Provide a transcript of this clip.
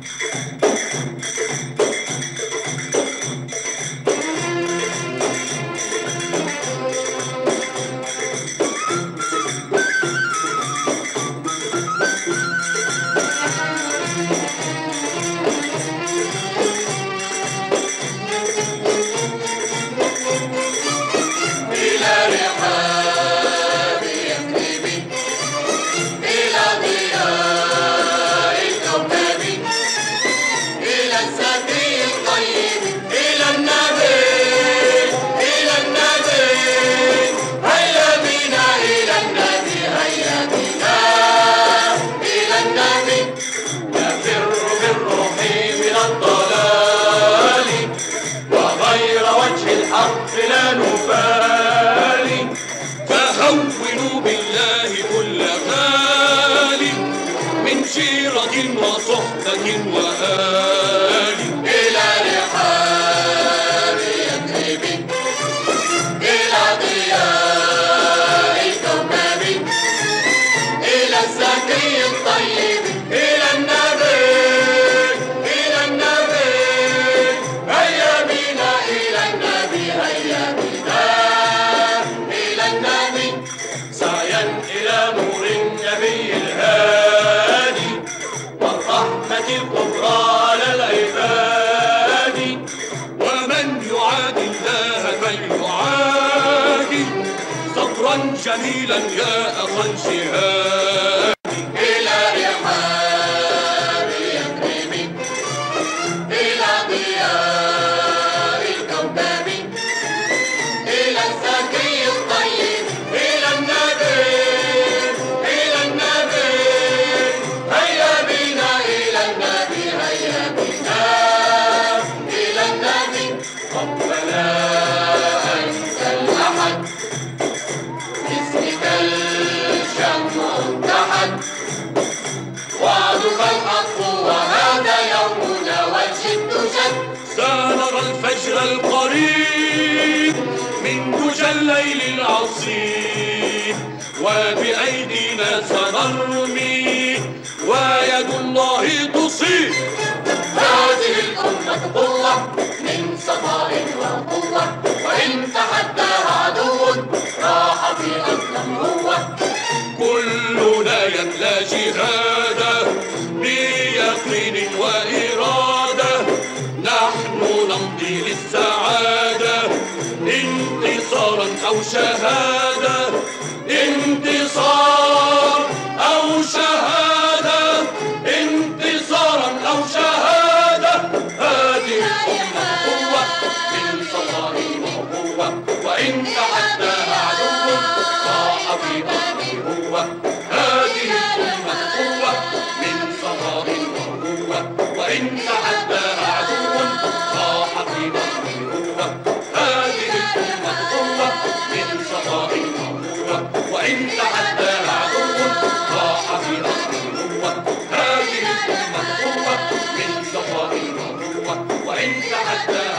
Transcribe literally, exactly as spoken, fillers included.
لا نبالي، فهونوا بالله كل غالي من شيرة وصحبة وآل. إلى رحاب يثرب، إلى ضياء الكوكب، إلى الزكي الطيب، إلى النبي، إلى النبي، هيا بنا إلى النبي، هيا بنا إلى النبي، سعيا إلى نور النبي الهادي والرحمة الكبرى على العباد. ومن يعادي الله فليعادي صبرا جميلا يا أخا الجهاد. إلى رحاب يثرب، إلى ضياء الكوكب، إلى الزكي الطيب، إلى النبي، إلى النبي، هيا بنا إلى النبي، هيا بنا إلى النبي. ربنا أنت الأحد، باسمك الشمس اتحد، وعدك الحق وهذا يومنا والجد شد. سنرى الفجر القريب من دجى الليل العصيب، وبأيدينا سنرمي ويد الله تصيب. هذه الأمة قوة من صفاء وقوة، وإن تحداها عدو راح في أصل هو. كلنا يملى جهادا بيقين وإرادة، نحن نمضي للسعادة انتصارا أو شهادة، انتصار أو شهادة، انتصارا أو شهادة. هذه الأمة قوة من صفاء وقوة، وإن تحداها عدو صاح في أرضه هو. هذه الأمة قوة من صفاء وقوة، وإن تحداها عدو صاح في أرضه هو. هذه الأمة قوة من صفاء وقوة، وإن تحداها عدو صاح في أرضه هو. هذه الأمة قوة من صفاء وقوة، وإن تحداها